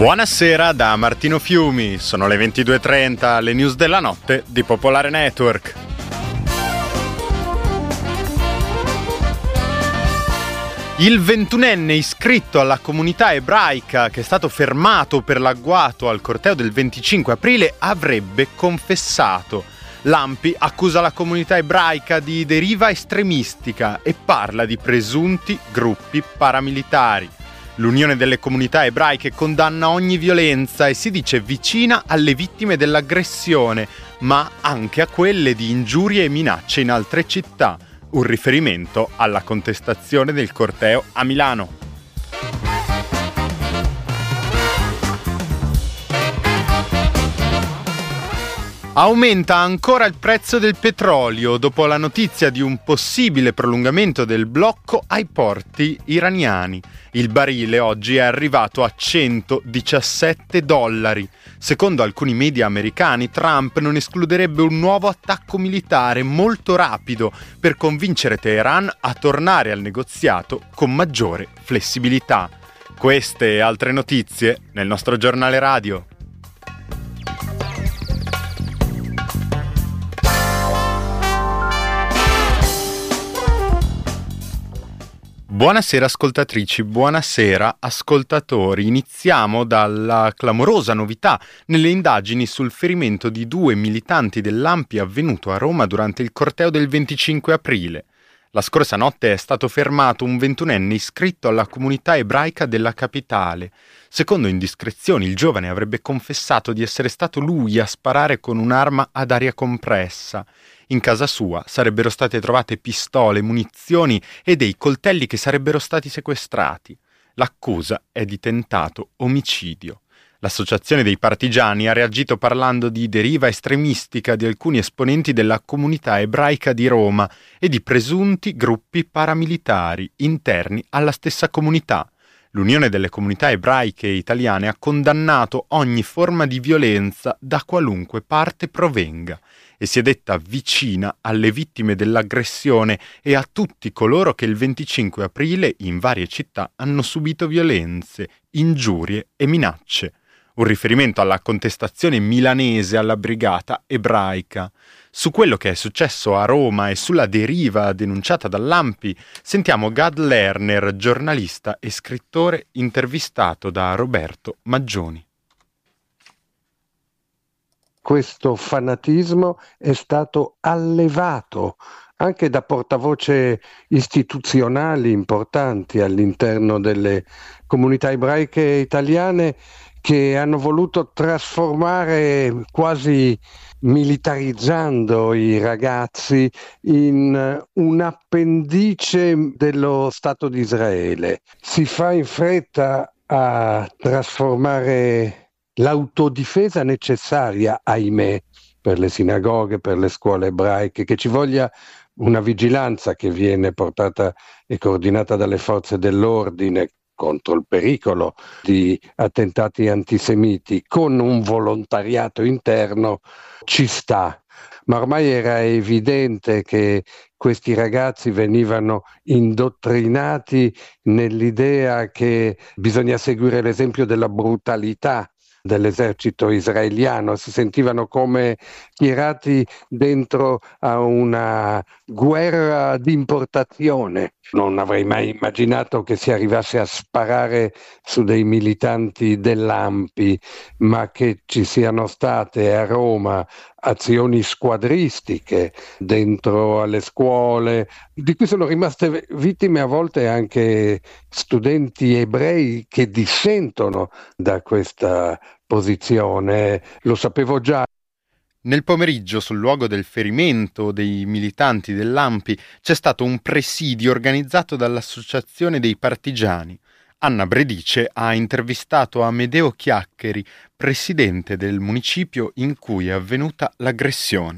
Buonasera da Martino Fiumi, sono le 22:30, le news della notte di Popolare Network. Il 21enne iscritto alla comunità ebraica che è stato fermato per l'agguato al corteo del 25 aprile avrebbe confessato. L'ANPI accusa la comunità ebraica di deriva estremistica e parla di presunti gruppi paramilitari. L'Unione delle Comunità Ebraiche condanna ogni violenza e si dice vicina alle vittime dell'aggressione, ma anche a quelle di ingiurie e minacce in altre città. Un riferimento alla contestazione del corteo a Milano. Aumenta ancora il prezzo del petrolio dopo la notizia di un possibile prolungamento del blocco ai porti iraniani. Il barile oggi è arrivato a $117. Secondo alcuni media americani, Trump non escluderebbe un nuovo attacco militare molto rapido per convincere Teheran a tornare al negoziato con maggiore flessibilità. Queste e altre notizie nel nostro giornale radio. Buonasera ascoltatrici, buonasera ascoltatori. Iniziamo dalla clamorosa novità nelle indagini sul ferimento di 2 militanti dell'ANPI avvenuto a Roma durante il corteo del 25 aprile. La scorsa notte è stato fermato un 21enne iscritto alla comunità ebraica della capitale. Secondo indiscrezioni, il giovane avrebbe confessato di essere stato lui a sparare con un'arma ad aria compressa. In casa sua sarebbero state trovate pistole, munizioni e dei coltelli che sarebbero stati sequestrati. L'accusa è di tentato omicidio. L'Associazione dei Partigiani ha reagito parlando di deriva estremistica di alcuni esponenti della comunità ebraica di Roma e di presunti gruppi paramilitari interni alla stessa comunità. L'Unione delle Comunità Ebraiche Italiane ha condannato ogni forma di violenza da qualunque parte provenga e si è detta vicina alle vittime dell'aggressione e a tutti coloro che il 25 aprile in varie città hanno subito violenze, ingiurie e minacce. Un riferimento alla contestazione milanese alla brigata ebraica. Su quello che è successo a Roma e sulla deriva denunciata dall'ANPI sentiamo Gad Lerner, giornalista e scrittore intervistato da Roberto Maggioni. Questo fanatismo è stato allevato anche da portavoce istituzionali importanti all'interno delle comunità ebraiche italiane che hanno voluto trasformare, quasi militarizzando i ragazzi, in un appendice dello Stato di Israele. Si fa in fretta a trasformare l'autodifesa necessaria, ahimè, per le sinagoghe, per le scuole ebraiche, che ci voglia una vigilanza che viene portata e coordinata dalle forze dell'ordine contro il pericolo di attentati antisemiti, con un volontariato interno, ci sta. Ma ormai era evidente che questi ragazzi venivano indottrinati nell'idea che bisogna seguire l'esempio della brutalità dell'esercito israeliano, si sentivano come tirati dentro a una guerra di importazione. Non avrei mai immaginato che si arrivasse a sparare su dei militanti dell'ANPI, ma che ci siano state a Roma azioni squadristiche dentro alle scuole, di cui sono rimaste vittime a volte anche studenti ebrei che dissentono da questa posizione. Lo sapevo già. Nel pomeriggio, sul luogo del ferimento dei militanti dell'ANPI, c'è stato un presidio organizzato dall'Associazione dei Partigiani. Anna Bredice ha intervistato Amedeo Chiaccheri, presidente del municipio in cui è avvenuta l'aggressione.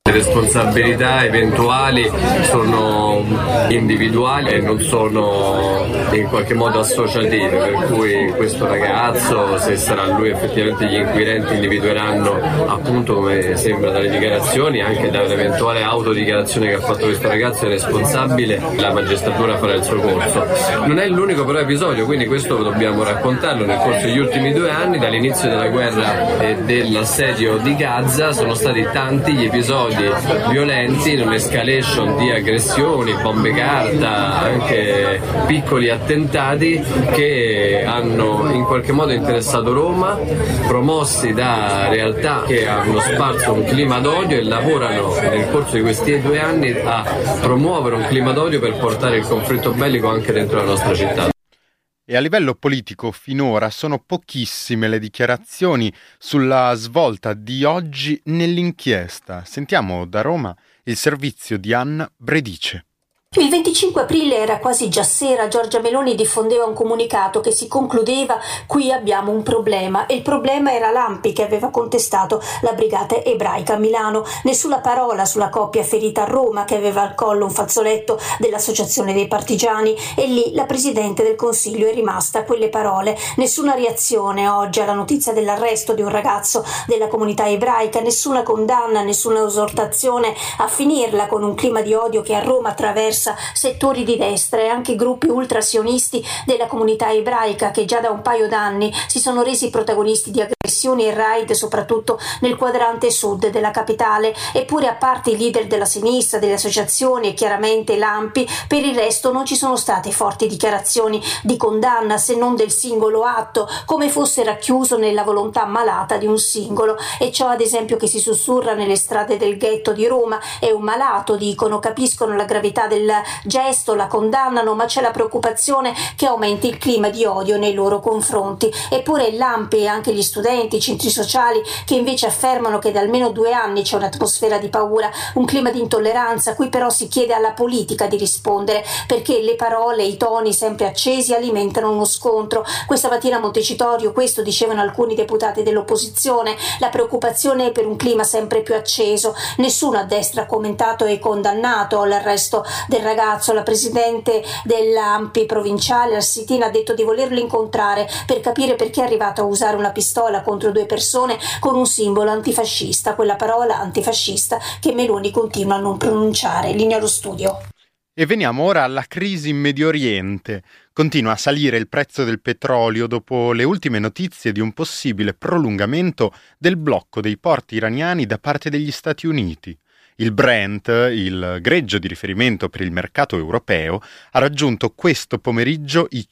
Le responsabilità eventuali sono individuali e non sono in qualche modo associative, per cui questo ragazzo, se sarà lui effettivamente, gli inquirenti individueranno, appunto come sembra dalle dichiarazioni, anche da un'eventuale autodichiarazione che ha fatto questo ragazzo, è responsabile, la magistratura farà il suo corso. Non è l'unico però episodio, quindi questo dobbiamo raccontarlo. Nel corso degli ultimi 2 anni, dall'inizio della guerra e dell'assedio di Gaza, sono stati tanti gli episodi violenti, in un'escalation di aggressioni, bombe carta, anche piccoli attentati che hanno in qualche modo interessato Roma, promossi da realtà che hanno sparso un clima d'odio e lavorano nel corso di questi 2 anni a promuovere un clima d'odio per portare il conflitto bellico anche dentro la nostra città. E a livello politico finora sono pochissime le dichiarazioni sulla svolta di oggi nell'inchiesta. Sentiamo da Roma il servizio di Anna Bredice. Il 25 aprile era quasi già sera, Giorgia Meloni diffondeva un comunicato che si concludeva: qui abbiamo un problema, e il problema era l'ANPI che aveva contestato la brigata ebraica a Milano. Nessuna parola sulla coppia ferita a Roma che aveva al collo un fazzoletto dell'Associazione dei Partigiani, e lì la Presidente del Consiglio è rimasta a quelle parole. Nessuna reazione oggi alla notizia dell'arresto di un ragazzo della comunità ebraica, nessuna condanna, nessuna esortazione a finirla con un clima di odio che a Roma attraversa settori di destra e anche gruppi ultrasionisti della comunità ebraica che già da un paio d'anni si sono resi protagonisti di aggressioni e raid soprattutto nel quadrante sud della capitale. Eppure, a parte i leader della sinistra, delle associazioni e chiaramente l'ANPI, per il resto non ci sono state forti dichiarazioni di condanna, se non del singolo atto, come fosse racchiuso nella volontà malata di un singolo. E ciò, ad esempio, che si sussurra nelle strade del ghetto di Roma è un malato, dicono, capiscono la gravità del gesto, la condannano, ma c'è la preoccupazione che aumenti il clima di odio nei loro confronti. Eppure l'ANPI e anche gli studenti, i centri sociali, che invece affermano che da almeno 2 anni c'è un'atmosfera di paura, un clima di intolleranza, a cui però si chiede alla politica di rispondere, perché le parole, i toni sempre accesi alimentano uno scontro. Questa mattina a Montecitorio questo dicevano alcuni deputati dell'opposizione: la preoccupazione è per un clima sempre più acceso. Nessuno a destra ha commentato e condannato l'arresto del ragazzo. La presidente dell'ANPI provinciale Arsitina ha detto di volerlo incontrare per capire perché è arrivato a usare una pistola contro 2 persone con un simbolo antifascista, quella parola antifascista che Meloni continua a non pronunciare. Linea allo studio. E veniamo ora alla crisi in Medio Oriente. Continua a salire il prezzo del petrolio dopo le ultime notizie di un possibile prolungamento del blocco dei porti iraniani da parte degli Stati Uniti. Il Brent, il greggio di riferimento per il mercato europeo, ha raggiunto questo pomeriggio i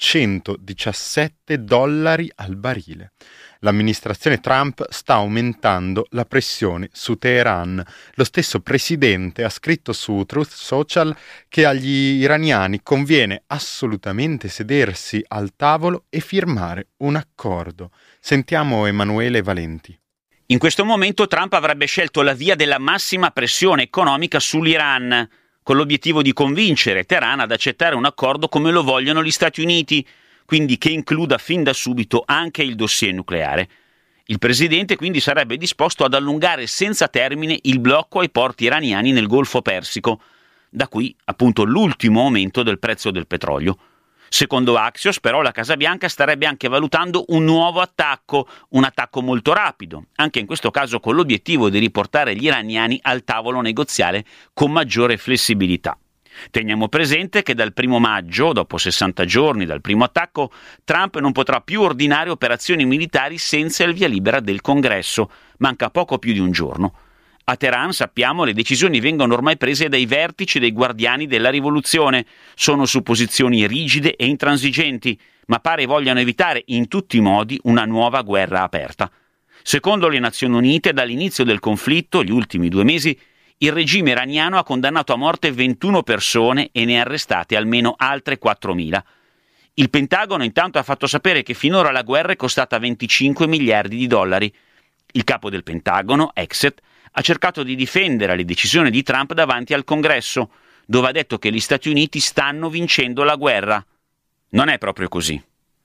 $117 al barile. L'amministrazione Trump sta aumentando la pressione su Teheran. Lo stesso presidente ha scritto su Truth Social che agli iraniani conviene assolutamente sedersi al tavolo e firmare un accordo. Sentiamo Emanuele Valenti. In questo momento Trump avrebbe scelto la via della massima pressione economica sull'Iran, con l'obiettivo di convincere Teheran ad accettare un accordo come lo vogliono gli Stati Uniti, quindi che includa fin da subito anche il dossier nucleare. Il presidente quindi sarebbe disposto ad allungare senza termine il blocco ai porti iraniani nel Golfo Persico, da qui appunto l'ultimo aumento del prezzo del petrolio. Secondo Axios, però, la Casa Bianca starebbe anche valutando un nuovo attacco, un attacco molto rapido, anche in questo caso con l'obiettivo di riportare gli iraniani al tavolo negoziale con maggiore flessibilità. Teniamo presente che dal 1 maggio, dopo 60 giorni dal primo attacco, Trump non potrà più ordinare operazioni militari senza il via libera del Congresso. Manca poco più di un giorno. A Teheran, sappiamo, le decisioni vengono ormai prese dai vertici dei guardiani della rivoluzione. Sono su posizioni rigide e intransigenti, ma pare vogliano evitare in tutti i modi una nuova guerra aperta. Secondo le Nazioni Unite, dall'inizio del conflitto, gli ultimi 2 mesi, il regime iraniano ha condannato a morte 21 persone e ne ha arrestate almeno altre 4.000. Il Pentagono intanto ha fatto sapere che finora la guerra è costata $25 miliardi. Il capo del Pentagono, Exet, ha cercato di difendere le decisioni di Trump davanti al Congresso, dove ha detto che gli Stati Uniti stanno vincendo la guerra. Non è proprio così.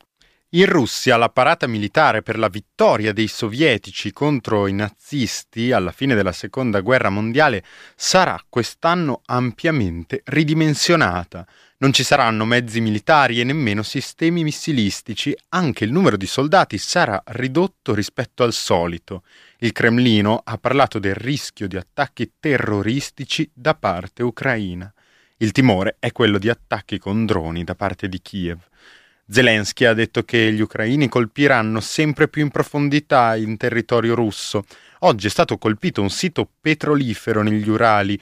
In Russia la parata militare per la vittoria dei sovietici contro i nazisti alla fine della Seconda Guerra Mondiale sarà quest'anno ampiamente ridimensionata. Non ci saranno mezzi militari e nemmeno sistemi missilistici, anche il numero di soldati sarà ridotto rispetto al solito. Il Cremlino ha parlato del rischio di attacchi terroristici da parte ucraina. Il timore è quello di attacchi con droni da parte di Kiev. Zelensky ha detto che gli ucraini colpiranno sempre più in profondità in territorio russo. Oggi è stato colpito un sito petrolifero negli Urali,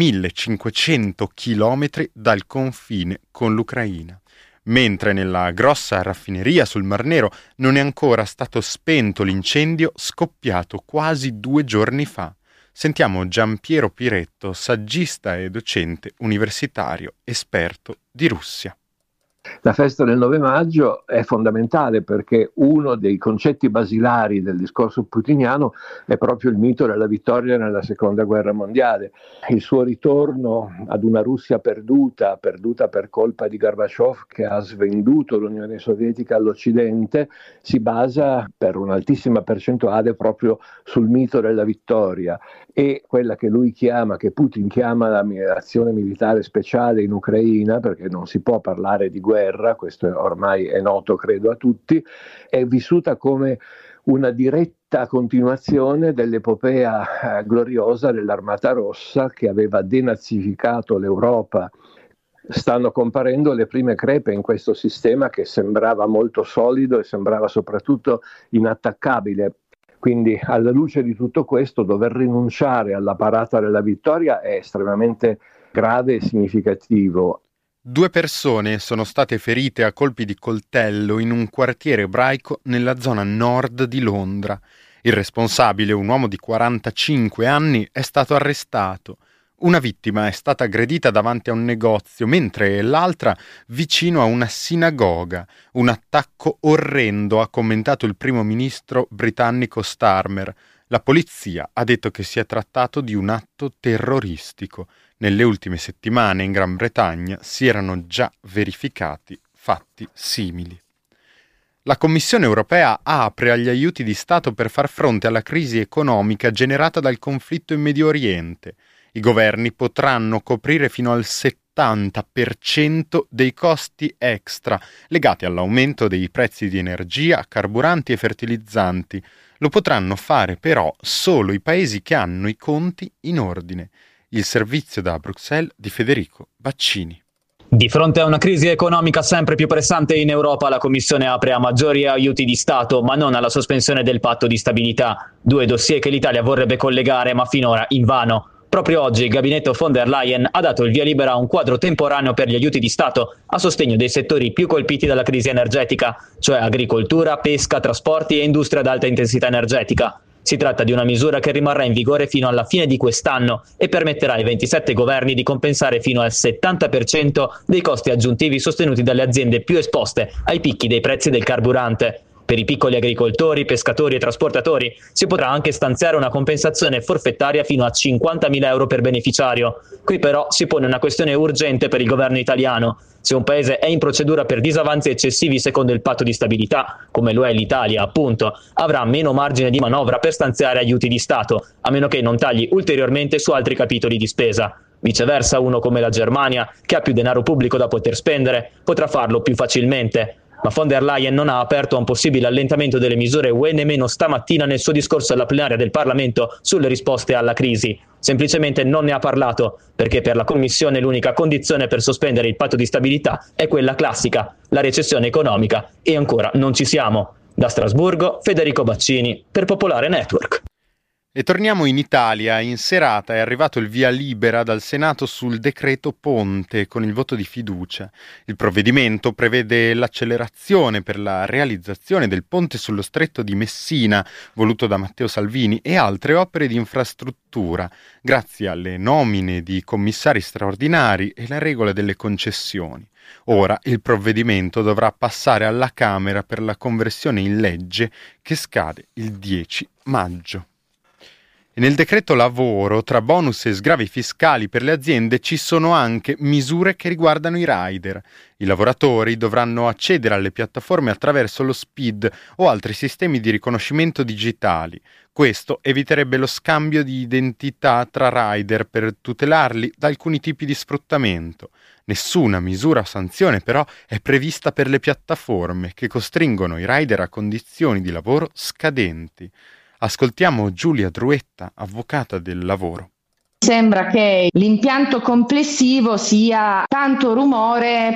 1500 chilometri dal confine con l'Ucraina. Mentre nella grossa raffineria sul Mar Nero non è ancora stato spento l'incendio scoppiato quasi 2 giorni fa. Sentiamo Giampiero Piretto, saggista e docente universitario, esperto di Russia. La festa del 9 maggio è fondamentale perché uno dei concetti basilari del discorso putiniano è proprio il mito della vittoria nella Seconda Guerra Mondiale. Il suo ritorno ad una Russia perduta per colpa di Gorbaciov che ha svenduto l'Unione Sovietica all'Occidente, si basa per un'altissima percentuale proprio sul mito della vittoria, e quella che Putin chiama l'azione militare speciale in Ucraina, perché non si può parlare di guerra, questo ormai è noto credo a tutti, è vissuta come una diretta continuazione dell'epopea gloriosa dell'Armata Rossa che aveva denazificato l'Europa. Stanno comparendo le prime crepe in questo sistema che sembrava molto solido e sembrava soprattutto inattaccabile. Quindi alla luce di tutto questo dover rinunciare alla parata della vittoria è estremamente grave e significativo. 2 persone sono state ferite a colpi di coltello in un quartiere ebraico nella zona nord di Londra. Il responsabile, un uomo di 45 anni, è stato arrestato. Una vittima è stata aggredita davanti a un negozio, mentre l'altra vicino a una sinagoga. Un attacco orrendo, ha commentato il primo ministro britannico Starmer. La polizia ha detto che si è trattato di un atto terroristico. Nelle ultime settimane in Gran Bretagna si erano già verificati fatti simili. La Commissione europea apre agli aiuti di Stato per far fronte alla crisi economica generata dal conflitto in Medio Oriente. I governi potranno coprire fino al 70% dei costi extra legati all'aumento dei prezzi di energia, carburanti e fertilizzanti. Lo potranno fare però solo i paesi che hanno i conti in ordine. Il servizio da Bruxelles di Federico Baccini. Di fronte a una crisi economica sempre più pressante in Europa, la Commissione apre a maggiori aiuti di Stato, ma non alla sospensione del patto di stabilità. 2 dossier che l'Italia vorrebbe collegare, ma finora invano. Proprio oggi il gabinetto von der Leyen ha dato il via libera a un quadro temporaneo per gli aiuti di Stato a sostegno dei settori più colpiti dalla crisi energetica, cioè agricoltura, pesca, trasporti e industria ad alta intensità energetica. Si tratta di una misura che rimarrà in vigore fino alla fine di quest'anno e permetterà ai 27 governi di compensare fino al 70% dei costi aggiuntivi sostenuti dalle aziende più esposte ai picchi dei prezzi del carburante. Per i piccoli agricoltori, pescatori e trasportatori si potrà anche stanziare una compensazione forfettaria fino a 50.000 euro per beneficiario. Qui però si pone una questione urgente per il governo italiano. Se un paese è in procedura per disavanzi eccessivi secondo il patto di stabilità, come lo è l'Italia appunto, avrà meno margine di manovra per stanziare aiuti di Stato, a meno che non tagli ulteriormente su altri capitoli di spesa. Viceversa, uno come la Germania, che ha più denaro pubblico da poter spendere, potrà farlo più facilmente. Ma von der Leyen non ha aperto a un possibile allentamento delle misure UE nemmeno stamattina nel suo discorso alla plenaria del Parlamento sulle risposte alla crisi. Semplicemente non ne ha parlato, perché per la Commissione l'unica condizione per sospendere il patto di stabilità è quella classica, la recessione economica, e ancora non ci siamo. Da Strasburgo, Federico Baccini, per Popolare Network. E torniamo in Italia. In serata è arrivato il via libera dal Senato sul decreto Ponte con il voto di fiducia. Il provvedimento prevede l'accelerazione per la realizzazione del ponte sullo stretto di Messina, voluto da Matteo Salvini, e altre opere di infrastruttura, grazie alle nomine di commissari straordinari e la regola delle concessioni. Ora il provvedimento dovrà passare alla Camera per la conversione in legge che scade il 10 maggio. E nel decreto lavoro, tra bonus e sgravi fiscali per le aziende, ci sono anche misure che riguardano i rider. I lavoratori dovranno accedere alle piattaforme attraverso lo SPID o altri sistemi di riconoscimento digitali. Questo eviterebbe lo scambio di identità tra rider per tutelarli da alcuni tipi di sfruttamento. Nessuna misura o sanzione però è prevista per le piattaforme che costringono i rider a condizioni di lavoro scadenti. Ascoltiamo Giulia Druetta, avvocata del lavoro. Sembra che l'impianto complessivo sia tanto rumore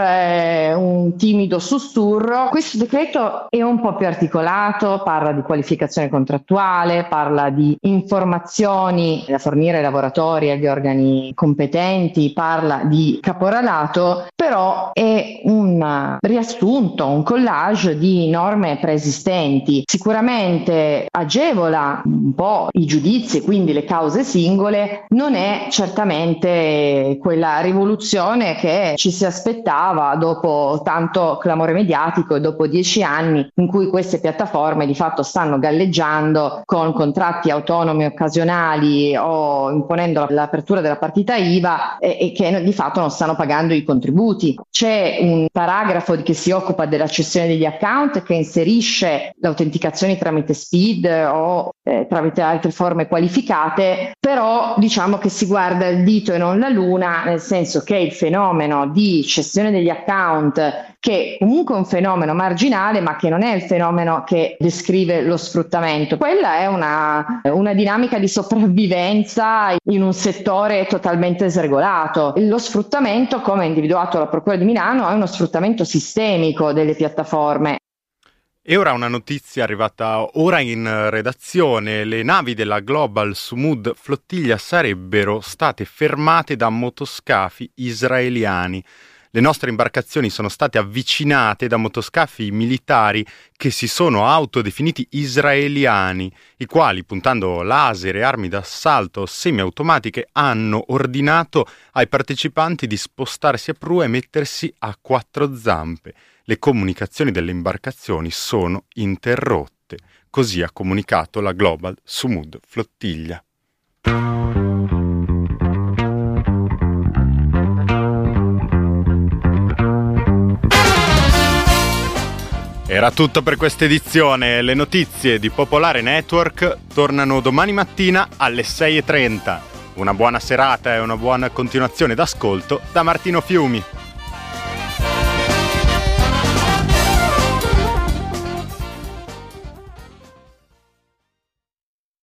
per un timido sussurro. Questo decreto è un po' più articolato, parla di qualificazione contrattuale, parla di informazioni da fornire ai lavoratori e agli organi competenti, parla di caporalato, però è un riassunto, un collage di norme preesistenti. Sicuramente agevola un po' i giudizi, quindi le cause singole. Non è certamente quella rivoluzione che ci si aspettava dopo tanto clamore mediatico e dopo 10 anni in cui queste piattaforme di fatto stanno galleggiando con contratti autonomi occasionali o imponendo l'apertura della partita IVA e che di fatto non stanno pagando i contributi. C'è un paragrafo che si occupa della cessione degli account che inserisce l'autenticazione tramite SPID o tramite altre forme qualificate, però diciamo che si guarda il dito e non la luna, nel senso che il fenomeno di cessione degli account, che comunque è un fenomeno marginale, ma che non è il fenomeno che descrive lo sfruttamento. Quella è una dinamica di sopravvivenza in un settore totalmente sregolato. Lo sfruttamento, come individuato la Procura di Milano, è uno sfruttamento sistemico delle piattaforme. E ora una notizia arrivata ora in redazione. Le navi della Global Sumud Flottiglia sarebbero state fermate da motoscafi israeliani. Le nostre imbarcazioni sono state avvicinate da motoscafi militari che si sono autodefiniti israeliani, i quali, puntando laser e armi d'assalto semiautomatiche, hanno ordinato ai partecipanti di spostarsi a prua e mettersi a 4 zampe. Le comunicazioni delle imbarcazioni sono interrotte. Così ha comunicato la Global Sumud Flottiglia. Era tutto per questa edizione. Le notizie di Popolare Network tornano domani mattina alle 6:30. Una buona serata e una buona continuazione d'ascolto da Martino Fiumi.